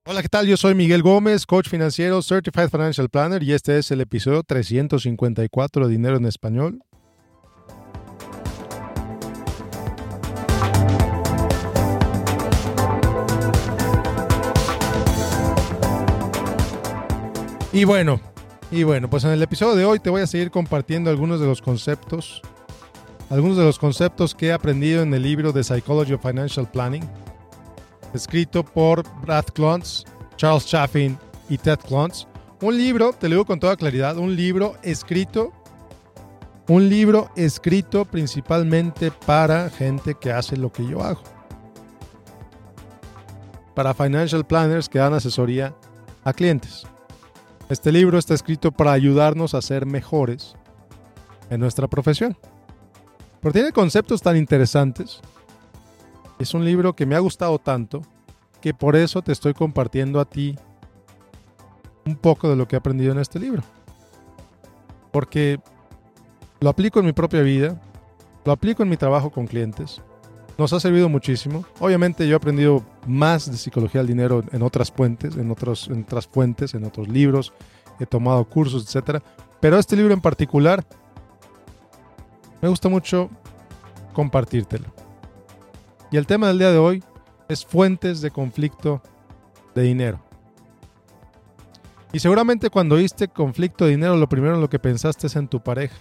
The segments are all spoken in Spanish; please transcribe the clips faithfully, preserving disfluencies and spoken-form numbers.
Hola, ¿qué tal? Yo soy Miguel Gómez, coach financiero, Certified Financial Planner, y este es el episodio trescientos cincuenta y cuatro de Dinero en Español. Y bueno, y bueno, pues en el episodio de hoy te voy a seguir compartiendo algunos de los conceptos, algunos de los conceptos que he aprendido en el libro The Psychology of Financial Planning, escrito por Brad Klontz, Charles Chaffin y Ted Klontz. Un libro, te lo digo con toda claridad, un libro escrito Un libro escrito principalmente para gente que hace lo que yo hago. Para financial planners que dan asesoría a clientes. Este libro está escrito para ayudarnos a ser mejores en nuestra profesión. Pero tiene conceptos tan interesantes. Es un libro que me ha gustado tanto que por eso te estoy compartiendo a ti un poco de lo que he aprendido en este libro. Porque lo aplico en mi propia vida, lo aplico en mi trabajo con clientes. Nos ha servido muchísimo. Obviamente yo he aprendido más de psicología del dinero en otras fuentes, en, otros, en otras fuentes, en otros libros. He tomado cursos, etcétera. Pero este libro en particular me gusta mucho compartírtelo. Y el tema del día de hoy es fuentes de conflicto de dinero. Y seguramente cuando oíste conflicto de dinero, lo primero en lo que pensaste es en tu pareja.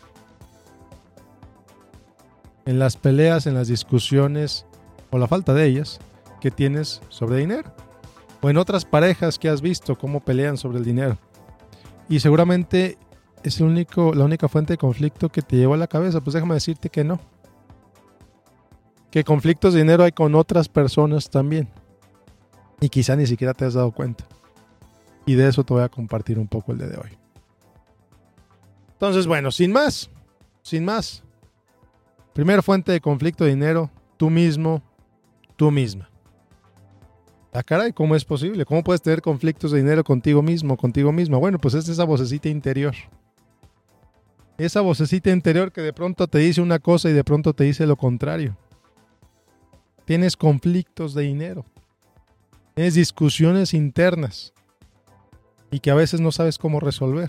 En las peleas, en las discusiones o la falta de ellas que tienes sobre dinero. O en otras parejas que has visto cómo pelean sobre el dinero. Y seguramente es el único, la única fuente de conflicto que te llevó a la cabeza. Pues déjame decirte que no. Que conflictos de dinero hay con otras personas también. Y quizá ni siquiera te has dado cuenta. Y de eso te voy a compartir un poco el día de hoy. Entonces, bueno, sin más, sin más. Primera fuente de conflicto de dinero, tú mismo, tú misma. Ah, caray, ¿cómo es posible? ¿Cómo puedes tener conflictos de dinero contigo mismo, contigo misma? Bueno, pues es esa vocecita interior. Esa vocecita interior que de pronto te dice una cosa y de pronto te dice lo contrario. Tienes conflictos de dinero. Tienes discusiones internas y que a veces no sabes cómo resolver.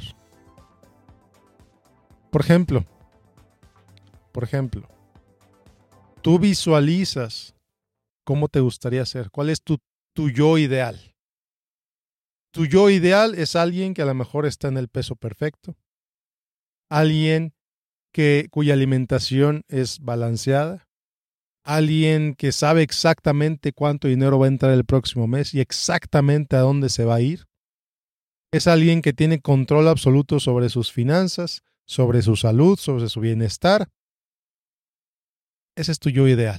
Por ejemplo, por ejemplo, tú visualizas cómo te gustaría ser, cuál es tu, tu yo ideal. Tu yo ideal es alguien que a lo mejor está en el peso perfecto, alguien que, cuya alimentación es balanceada, alguien que sabe exactamente cuánto dinero va a entrar el próximo mes y exactamente a dónde se va a ir. Es alguien que tiene control absoluto sobre sus finanzas, sobre su salud, sobre su bienestar. Ese es tu yo ideal.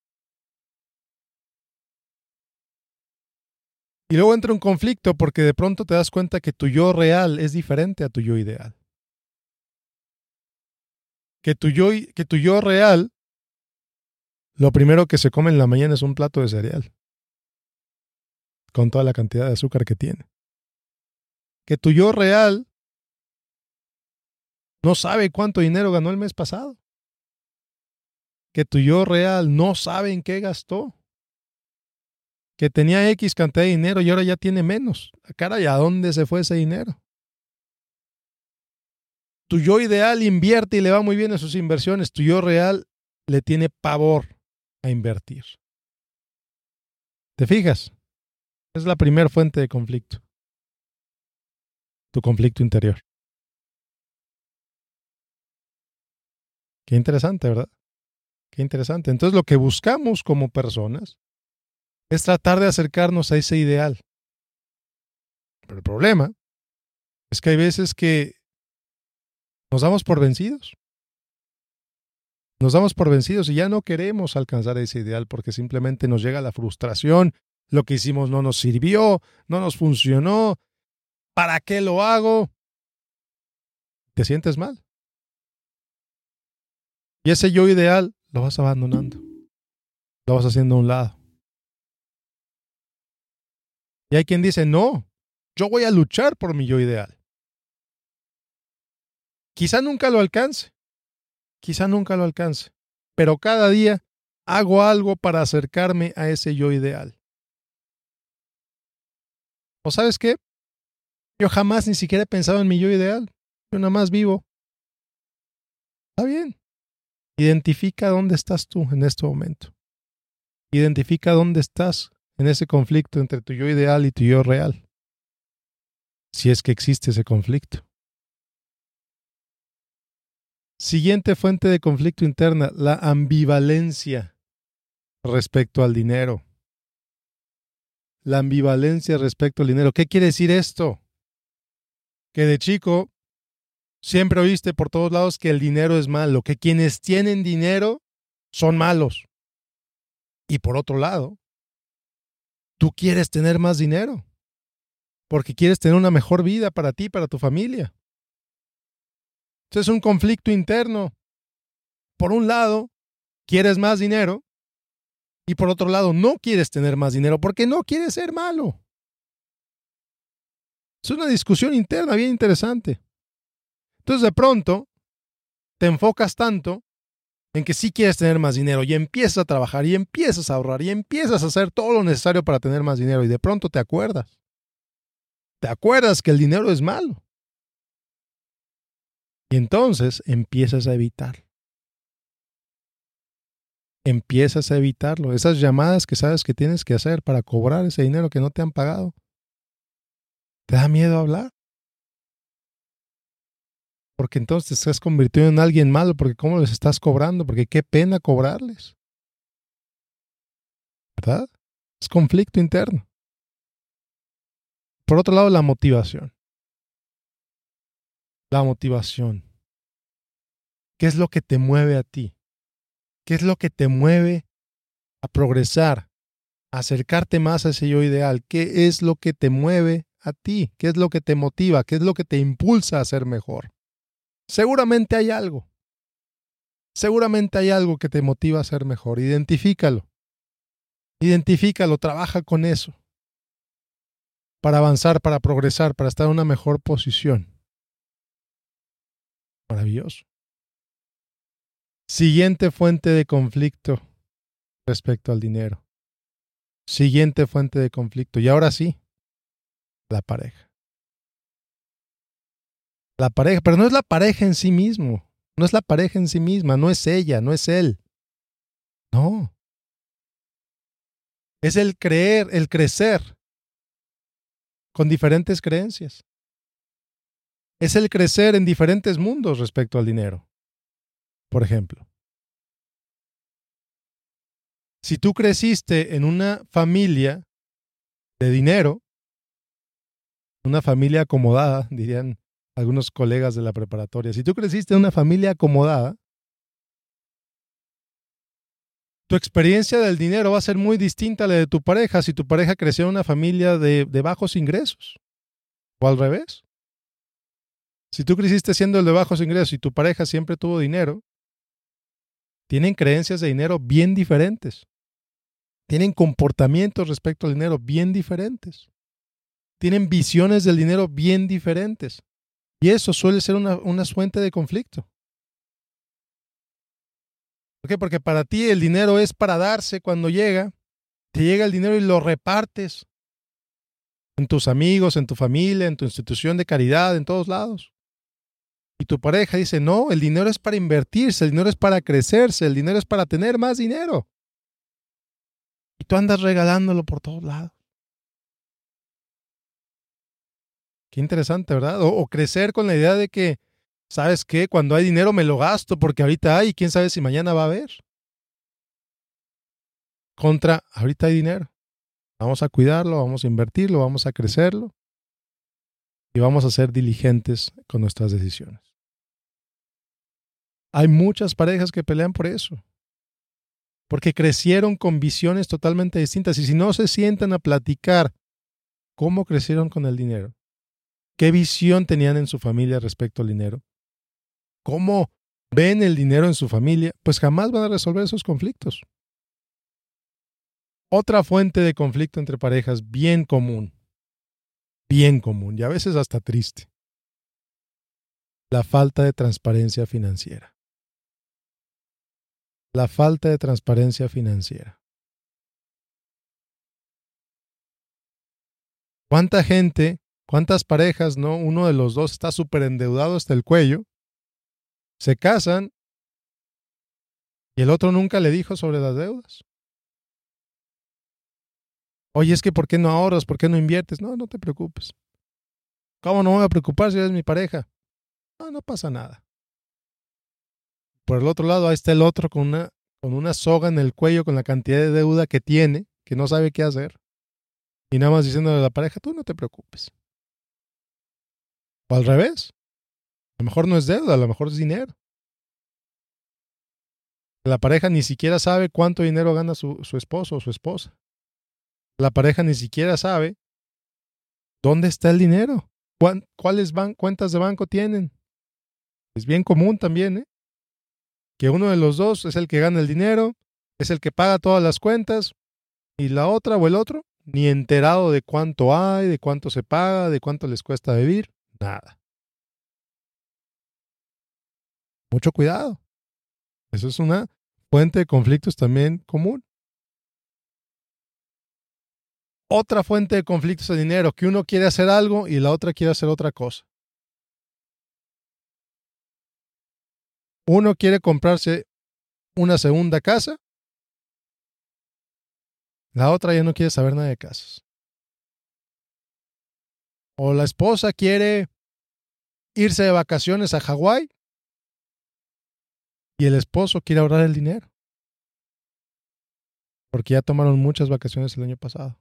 Y luego entra un conflicto porque de pronto te das cuenta que tu yo real es diferente a tu yo ideal. Que tu yo, que tu yo real, lo primero que se come en la mañana es un plato de cereal. Con toda la cantidad de azúcar que tiene. Que tu yo real no sabe cuánto dinero ganó el mes pasado. Que tu yo real no sabe en qué gastó. Que tenía X cantidad de dinero y ahora ya tiene menos. Caray, ¿a dónde se fue ese dinero? Tu yo ideal invierte y le va muy bien en sus inversiones. Tu yo real le tiene pavor a invertir. ¿Te fijas? Es la primera fuente de conflicto. Tu conflicto interior. Qué interesante, ¿verdad? Qué interesante. Entonces lo que buscamos como personas es tratar de acercarnos a ese ideal. Pero el problema es que hay veces que nos damos por vencidos. Nos damos por vencidos y ya no queremos alcanzar ese ideal porque simplemente nos llega la frustración. Lo que hicimos no nos sirvió, no nos funcionó. ¿Para qué lo hago? Te sientes mal. Y ese yo ideal lo vas abandonando. Lo vas haciendo a un lado. Y hay quien dice, no, yo voy a luchar por mi yo ideal. Quizá nunca lo alcance. Quizá nunca lo alcance. Pero cada día hago algo para acercarme a ese yo ideal. O ¿sabes qué? Yo jamás ni siquiera he pensado en mi yo ideal. Yo nada más vivo. Está bien. Identifica dónde estás tú en este momento. Identifica dónde estás en ese conflicto entre tu yo ideal y tu yo real. Si es que existe ese conflicto. Siguiente fuente de conflicto interna, la ambivalencia respecto al dinero. La ambivalencia respecto al dinero. ¿Qué quiere decir esto? Que de chico siempre oíste por todos lados que el dinero es malo, que quienes tienen dinero son malos. Y por otro lado, tú quieres tener más dinero porque quieres tener una mejor vida para ti, para tu familia. Entonces es un conflicto interno. Por un lado, quieres más dinero y por otro lado, no quieres tener más dinero porque no quieres ser malo. Es una discusión interna bien interesante. Entonces de pronto te enfocas tanto en que sí quieres tener más dinero y empiezas a trabajar y empiezas a ahorrar y empiezas a hacer todo lo necesario para tener más dinero y de pronto te acuerdas. Te acuerdas que el dinero es malo. Y entonces empiezas a evitar. Empiezas a evitarlo. Esas llamadas que sabes que tienes que hacer para cobrar ese dinero que no te han pagado. ¿Te da miedo hablar? Porque entonces te estás convirtiendo en alguien malo, porque ¿cómo les estás cobrando? Porque qué pena cobrarles. ¿Verdad? Es conflicto interno. Por otro lado, la motivación. La motivación. ¿Qué es lo que te mueve a ti? ¿Qué es lo que te mueve a progresar, a acercarte más a ese yo ideal? ¿Qué es lo que te mueve a ti? ¿Qué es lo que te motiva? ¿Qué es lo que te impulsa a ser mejor? Seguramente hay algo. Seguramente hay algo que te motiva a ser mejor. Identifícalo. Identifícalo, trabaja con eso. Para avanzar, para progresar, para estar en una mejor posición. Maravilloso. Siguiente fuente de conflicto respecto al dinero. Siguiente fuente de conflicto. Y ahora sí, la pareja. La pareja, pero no es la pareja en sí mismo. No es la pareja en sí misma, no es ella, no es él. No. Es el creer, el crecer con diferentes creencias. Es el crecer en diferentes mundos respecto al dinero. Por ejemplo, si tú creciste en una familia de dinero, una familia acomodada, dirían algunos colegas de la preparatoria, si tú creciste en una familia acomodada, tu experiencia del dinero va a ser muy distinta a la de tu pareja si tu pareja creció en una familia de, de bajos ingresos. O al revés. Si tú creciste siendo el de bajos ingresos y tu pareja siempre tuvo dinero, tienen creencias de dinero bien diferentes. Tienen comportamientos respecto al dinero bien diferentes. Tienen visiones del dinero bien diferentes. Y eso suele ser una, una fuente de conflicto. ¿Por qué? Porque para ti el dinero es para darse cuando llega. Te llega el dinero y lo repartes en tus amigos, en tu familia, en tu institución de caridad, en todos lados. Y tu pareja dice, no, el dinero es para invertirse, el dinero es para crecerse, el dinero es para tener más dinero. Y tú andas regalándolo por todos lados. Qué interesante, ¿verdad? O, o crecer con la idea de que, ¿sabes qué? Cuando hay dinero me lo gasto porque ahorita hay y quién sabe si mañana va a haber. Contra, ahorita hay dinero. Vamos a cuidarlo, vamos a invertirlo, vamos a crecerlo y vamos a ser diligentes con nuestras decisiones. Hay muchas parejas que pelean por eso, porque crecieron con visiones totalmente distintas y si no se sientan a platicar cómo crecieron con el dinero, qué visión tenían en su familia respecto al dinero, cómo ven el dinero en su familia, pues jamás van a resolver esos conflictos. Otra fuente de conflicto entre parejas bien común, bien común y a veces hasta triste, la falta de transparencia financiera. La falta de transparencia financiera. ¿Cuánta gente, cuántas parejas, no? Uno de los dos está súper endeudado hasta el cuello, se casan y el otro nunca le dijo sobre las deudas. Oye, es que ¿por qué no ahorras? ¿Por qué no inviertes? No, no te preocupes. ¿Cómo no me voy a preocupar si eres mi pareja? No, no pasa nada. Por el otro lado, ahí está el otro con una, con una soga en el cuello con la cantidad de deuda que tiene, que no sabe qué hacer. Y nada más diciéndole a la pareja, tú no te preocupes. O al revés. A lo mejor no es deuda, a lo mejor es dinero. La pareja ni siquiera sabe cuánto dinero gana su, su esposo o su esposa. La pareja ni siquiera sabe dónde está el dinero, cuáles ban- cuentas de banco tienen. Es bien común también, ¿eh? Que uno de los dos es el que gana el dinero, es el que paga todas las cuentas, y la otra o el otro, ni enterado de cuánto hay, de cuánto se paga, de cuánto les cuesta vivir, nada. Mucho cuidado. Eso es una fuente de conflictos también común. Otra fuente de conflictos es el dinero, que uno quiere hacer algo y la otra quiere hacer otra cosa. Uno quiere comprarse una segunda casa, la otra ya no quiere saber nada de casas. O la esposa quiere irse de vacaciones a Hawái y el esposo quiere ahorrar el dinero. Porque ya tomaron muchas vacaciones el año pasado.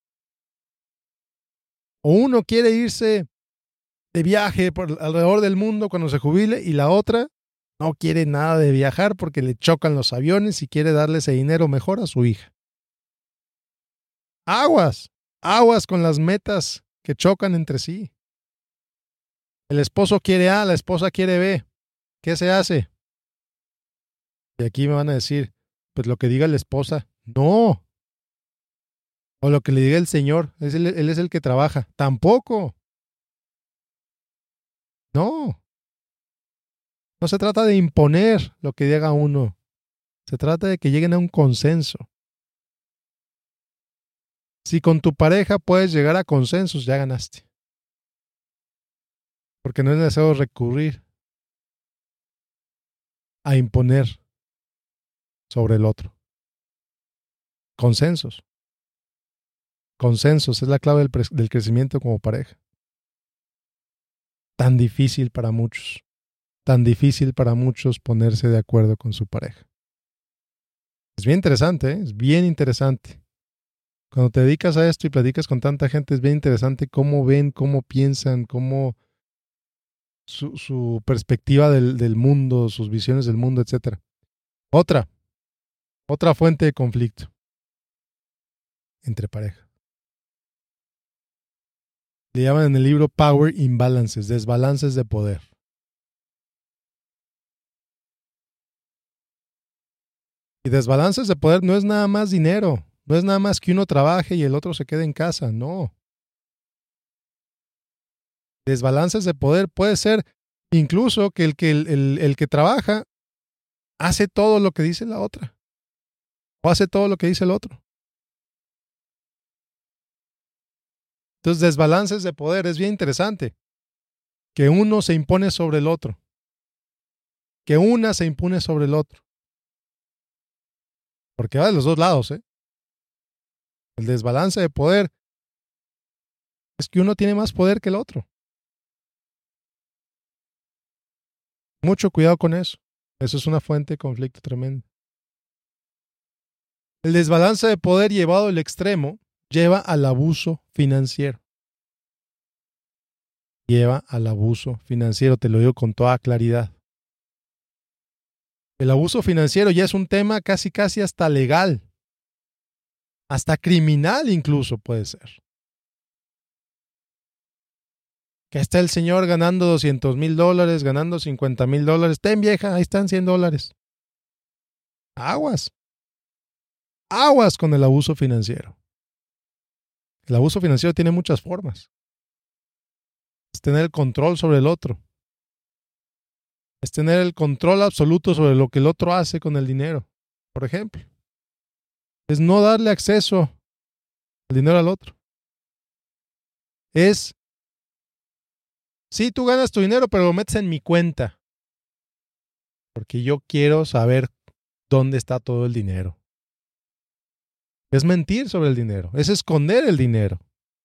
O uno quiere irse de viaje por alrededor del mundo cuando se jubile y la otra no quiere nada de viajar porque le chocan los aviones y quiere darle ese dinero mejor a su hija. Aguas, aguas con las metas que chocan entre sí. El esposo quiere A, la esposa quiere B. ¿Qué se hace? Y aquí me van a decir, pues lo que diga la esposa, no. O lo que le diga el señor, es él, él es el que trabaja. Tampoco. No. No se trata de imponer lo que diga uno. Se trata de que lleguen a un consenso. Si con tu pareja puedes llegar a consensos, ya ganaste. Porque no es necesario recurrir a imponer sobre el otro. Consensos. Consensos es la clave del, pre- del crecimiento como pareja. Tan difícil para muchos. Tan difícil para muchos ponerse de acuerdo con su pareja. Es bien interesante, ¿eh? Es bien interesante. Cuando te dedicas a esto y platicas con tanta gente, es bien interesante cómo ven, cómo piensan, cómo su, su perspectiva del, del mundo, sus visiones del mundo, etcétera. Otra, otra fuente de conflicto entre pareja. Le llaman en el libro Power Imbalances, desbalances de poder. Y desbalances de poder no es nada más dinero, no es nada más que uno trabaje y el otro se quede en casa, no. Desbalances de poder puede ser incluso que el que, el, el, el que trabaja hace todo lo que dice la otra o hace todo lo que dice el otro. Entonces, desbalances de poder es bien interesante. Que uno se impone sobre el otro. Que una se impone sobre el otro. Porque va de los dos lados, ¿eh? El desbalance de poder es que uno tiene más poder que el otro. Mucho cuidado con eso. Eso es una fuente de conflicto tremendo. El desbalance de poder llevado al extremo lleva al abuso financiero. Lleva al abuso financiero, te lo digo con toda claridad. El abuso financiero ya es un tema casi casi hasta legal. Hasta criminal incluso puede ser. Que está el señor ganando doscientos mil dólares, ganando cincuenta mil dólares. Ten vieja, ahí están cien dólares. Aguas. Aguas con el abuso financiero. El abuso financiero tiene muchas formas. Es tener el control sobre el otro. Es tener el control absoluto sobre lo que el otro hace con el dinero, por ejemplo. Es no darle acceso al dinero al otro. es, sí, tú ganas tu dinero, pero lo metes en mi cuenta. Porque yo quiero saber dónde está todo el dinero. Es mentir sobre el dinero, es esconder el dinero.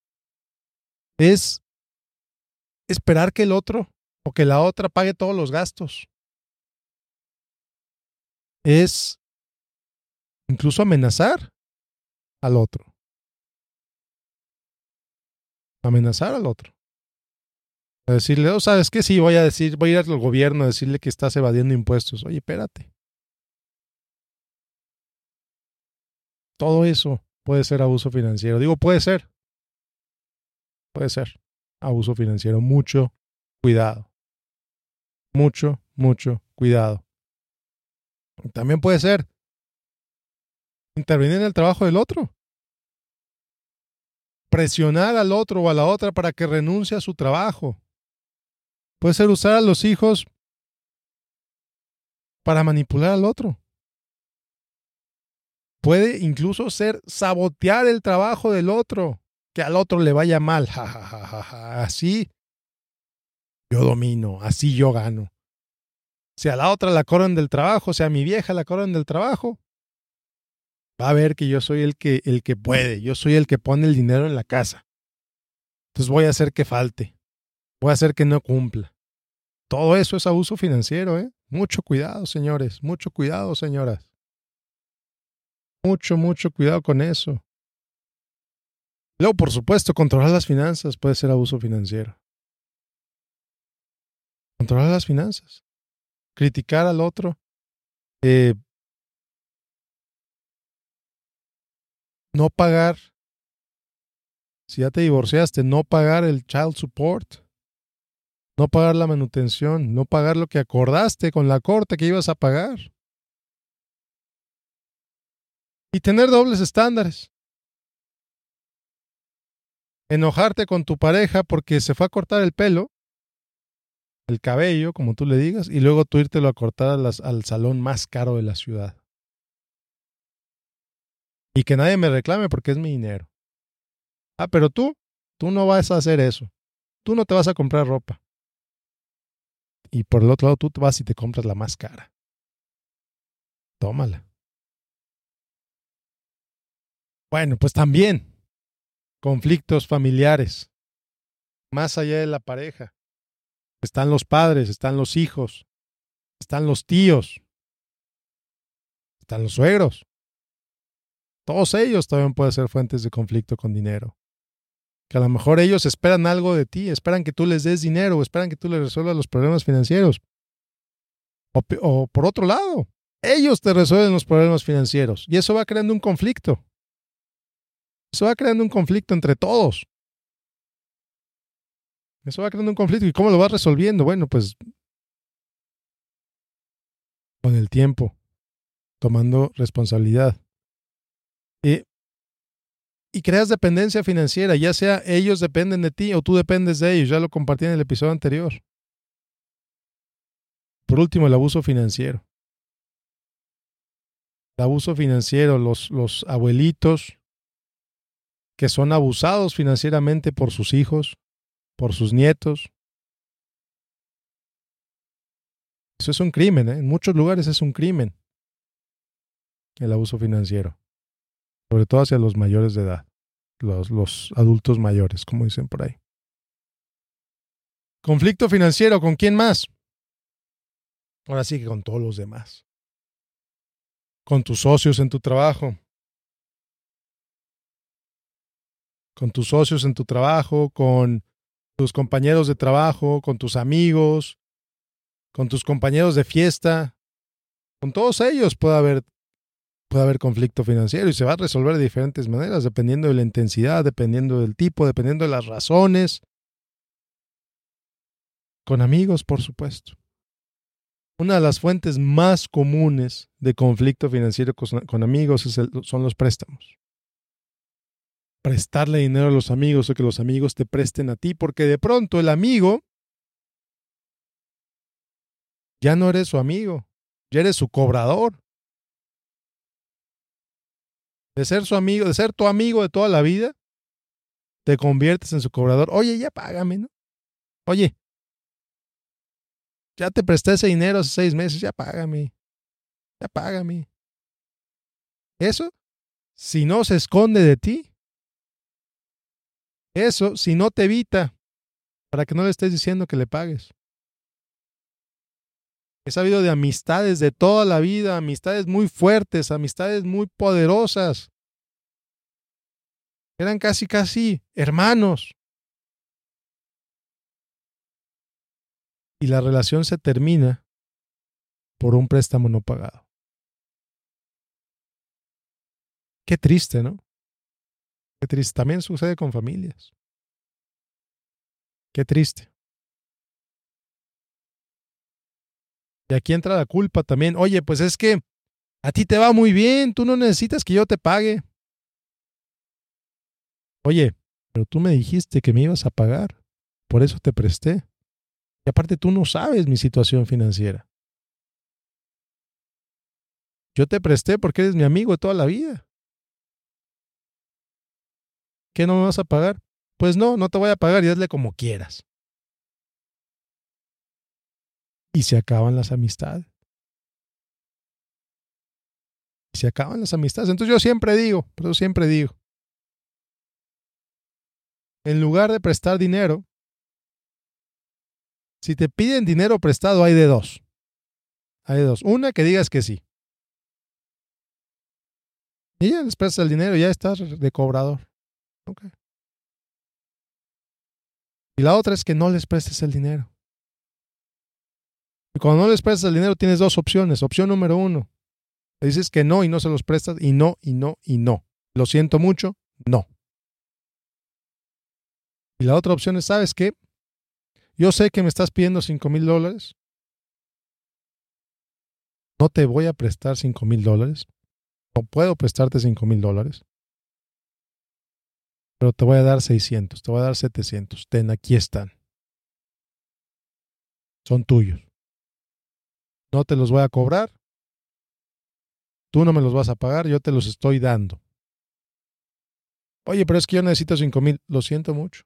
Es esperar que el otro o que la otra pague todos los gastos. Es incluso amenazar al otro. Amenazar al otro. A decirle, oh, ¿sabes qué? Sí, voy a decir, voy a ir al gobierno a decirle que estás evadiendo impuestos. Oye, espérate. Todo eso puede ser abuso financiero. Digo, puede ser. Puede ser abuso financiero. Mucho cuidado. Mucho, mucho cuidado. También puede ser intervenir en el trabajo del otro. Presionar al otro o a la otra para que renuncie a su trabajo. Puede ser usar a los hijos para manipular al otro. Puede incluso ser sabotear el trabajo del otro, que al otro le vaya mal. Ja, ja, ja, ja, ja. Así yo domino, así yo gano. Si a la otra la corren del trabajo, si a mi vieja la corren del trabajo, va a ver que yo soy el que, el que puede, yo soy el que pone el dinero en la casa. Entonces voy a hacer que falte, voy a hacer que no cumpla. Todo eso es abuso financiero, ¿eh? Mucho cuidado, señores, mucho cuidado, señoras. Mucho, mucho cuidado con eso. Luego, por supuesto, controlar las finanzas puede ser abuso financiero. Controlar las finanzas. Criticar al otro. Eh, no pagar. Si ya te divorciaste, no pagar el child support. No pagar la manutención. No pagar lo que acordaste con la corte que ibas a pagar. Y tener dobles estándares. Enojarte con tu pareja porque se fue a cortar el pelo, el cabello, como tú le digas, y luego tú írtelo a cortar a las, al salón más caro de la ciudad. Y que nadie me reclame porque es mi dinero. Ah, pero tú, tú no vas a hacer eso. Tú no te vas a comprar ropa. Y por el otro lado, tú te vas y te compras la más cara. Tómala. Bueno, pues también conflictos familiares. Más allá de la pareja. Están los padres, están los hijos, están los tíos, están los suegros. Todos ellos también pueden ser fuentes de conflicto con dinero. Que a lo mejor ellos esperan algo de ti, esperan que tú les des dinero o esperan que tú les resuelvas los problemas financieros. O, o por otro lado, ellos te resuelven los problemas financieros y eso va creando un conflicto. Eso va creando un conflicto entre todos. Eso va creando un conflicto. ¿Y cómo lo vas resolviendo? Bueno, pues con el tiempo, tomando responsabilidad. Y, y creas dependencia financiera, ya sea ellos dependen de ti o tú dependes de ellos. Ya lo compartí en el episodio anterior. Por último, el abuso financiero. El abuso financiero, los, los abuelitos que son abusados financieramente por sus hijos, por sus nietos. Eso es un crimen, ¿eh? En muchos lugares es un crimen el abuso financiero, sobre todo hacia los mayores de edad, los, los adultos mayores, como dicen por ahí. Conflicto financiero, ¿con quién más? Ahora sí que con todos los demás. Con tus socios en tu trabajo. Con tus socios en tu trabajo, con tus compañeros de trabajo, con tus amigos, con tus compañeros de fiesta. Con todos ellos puede haber, puede haber conflicto financiero y se va a resolver de diferentes maneras, dependiendo de la intensidad, dependiendo del tipo, dependiendo de las razones. Con amigos, por supuesto. Una de las fuentes más comunes de conflicto financiero con, con amigos es el, son los préstamos. Prestarle dinero a los amigos o que los amigos te presten a ti, porque de pronto el amigo ya no eres su amigo, ya eres su cobrador. De ser su amigo, de ser tu amigo de toda la vida, te conviertes en su cobrador. Oye, ya págame, ¿no? Oye, ya te presté ese dinero hace seis meses, ya págame. Ya págame. Eso, si no se esconde de ti, eso, si no te evita, para que no le estés diciendo que le pagues. He sabido de amistades de toda la vida, amistades muy fuertes, amistades muy poderosas. Eran casi, casi hermanos. Y la relación se termina por un préstamo no pagado. Qué triste, ¿no? Qué triste. También sucede con familias. Qué triste. Y aquí entra la culpa también. Oye, pues es que a ti te va muy bien, tú no necesitas que yo te pague. Oye, pero tú me dijiste que me ibas a pagar, por eso te presté. Y aparte tú no sabes mi situación financiera. Yo te presté porque eres mi amigo de toda la vida. ¿Qué no me vas a pagar? Pues no, no te voy a pagar y hazle como quieras. Y se acaban las amistades. Y se acaban las amistades. Entonces yo siempre digo, por eso siempre digo, en lugar de prestar dinero, si te piden dinero prestado hay de dos. Hay de dos. Una, que digas que sí. Y ya les prestas el dinero y ya estás de cobrador. Okay. Y la otra es que no les prestes el dinero. Y cuando no les prestas el dinero tienes dos opciones. Opción número uno, le dices que no y no se los prestas y no, y no, y no. Lo siento mucho, no. Y la otra opción es, ¿sabes qué? Yo sé que me estás pidiendo cinco mil dólares. No te voy a prestar cinco mil dólares. No puedo prestarte cinco mil dólares. Pero te voy a dar seiscientos, te voy a dar setecientos. Ten, aquí están. Son tuyos. No te los voy a cobrar. Tú no me los vas a pagar, yo te los estoy dando. Oye, pero es que yo necesito cinco mil. Lo siento mucho.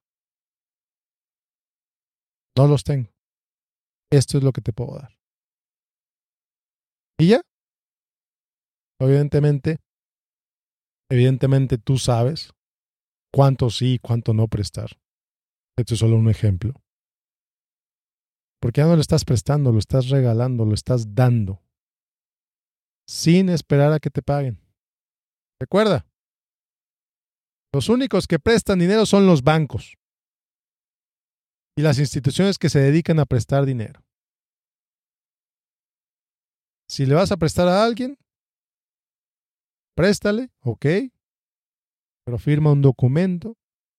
No los tengo. Esto es lo que te puedo dar. Y ya, evidentemente, evidentemente tú sabes cuánto sí y cuánto no prestar. Esto es solo un ejemplo. Porque ya no lo estás prestando, lo estás regalando, lo estás dando. Sin esperar a que te paguen. Recuerda, los únicos que prestan dinero son los bancos y las instituciones que se dedican a prestar dinero. Si le vas a prestar a alguien, préstale, ok, pero firma un documento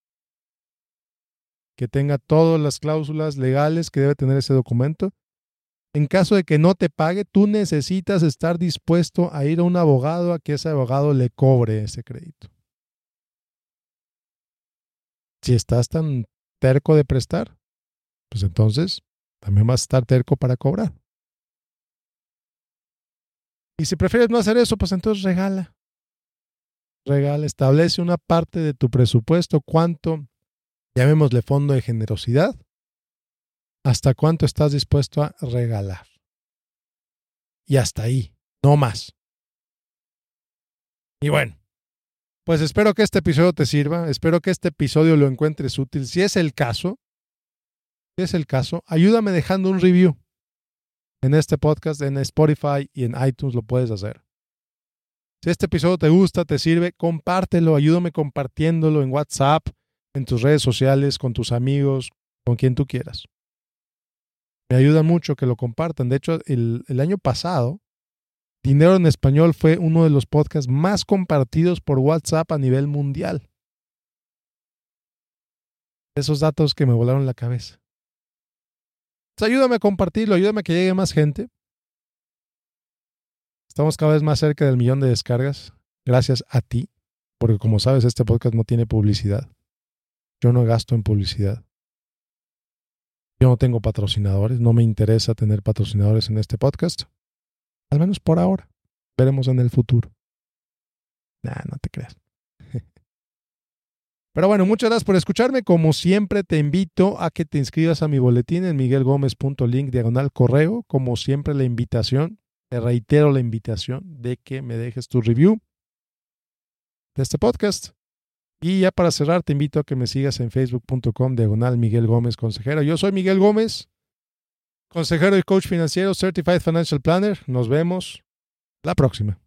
que tenga todas las cláusulas legales que debe tener ese documento. En caso de que no te pague, tú necesitas estar dispuesto a ir a un abogado a que ese abogado le cobre ese crédito. Si estás tan terco de prestar, pues entonces también vas a estar terco para cobrar. Y si prefieres no hacer eso, pues entonces regala. Regala, establece una parte de tu presupuesto, cuánto, llamémosle fondo de generosidad, hasta cuánto estás dispuesto a regalar. Y hasta ahí, no más. Y bueno, pues espero que este episodio te sirva, espero que este episodio lo encuentres útil. Si es el caso, si es el caso, ayúdame dejando un review en este podcast, en Spotify y en iTunes lo puedes hacer. Si este episodio te gusta, te sirve, compártelo, ayúdame compartiéndolo en WhatsApp, en tus redes sociales, con tus amigos, con quien tú quieras. Me ayuda mucho que lo compartan. De hecho, el, el año pasado, Dinero en Español fue uno de los podcasts más compartidos por WhatsApp a nivel mundial. Esos datos que me volaron la cabeza. Entonces, ayúdame a compartirlo, ayúdame a que llegue más gente. Estamos cada vez más cerca del millón de descargas, gracias a ti, porque como sabes, este podcast no tiene publicidad. Yo no gasto en publicidad. Yo no tengo patrocinadores, no me interesa tener patrocinadores en este podcast. Al menos por ahora. Veremos en el futuro. Nah, no te creas. Pero bueno, muchas gracias por escucharme. Como siempre, te invito a que te inscribas a mi boletín en miguelgomez.link diagonal correo. Como siempre, la invitación, te reitero la invitación de que me dejes tu review de este podcast. Y ya para cerrar, te invito a que me sigas en facebook.com diagonal Miguel Gómez Consejero. Yo soy Miguel Gómez, consejero y coach financiero, Certified Financial Planner. Nos vemos la próxima.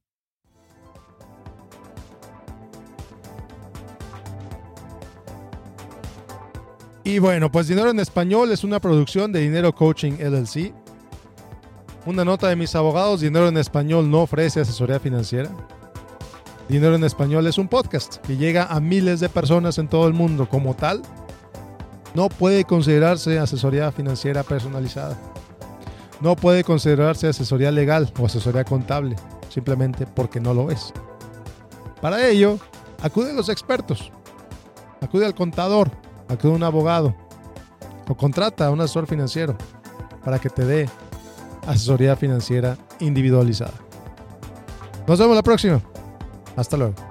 Y bueno, pues Dinero en Español es una producción de Dinero Coaching L L C. Una nota de mis abogados: Dinero en Español no ofrece asesoría financiera. Dinero en Español es un podcast que llega a miles de personas en todo el mundo. Como tal, no puede considerarse asesoría financiera personalizada. No puede considerarse asesoría legal o asesoría contable, simplemente porque no lo es. Para ello, acude a los expertos, acude al contador, acude a un abogado o contrata a un asesor financiero para que te dé asesoría financiera individualizada. Nos vemos la próxima. Hasta luego.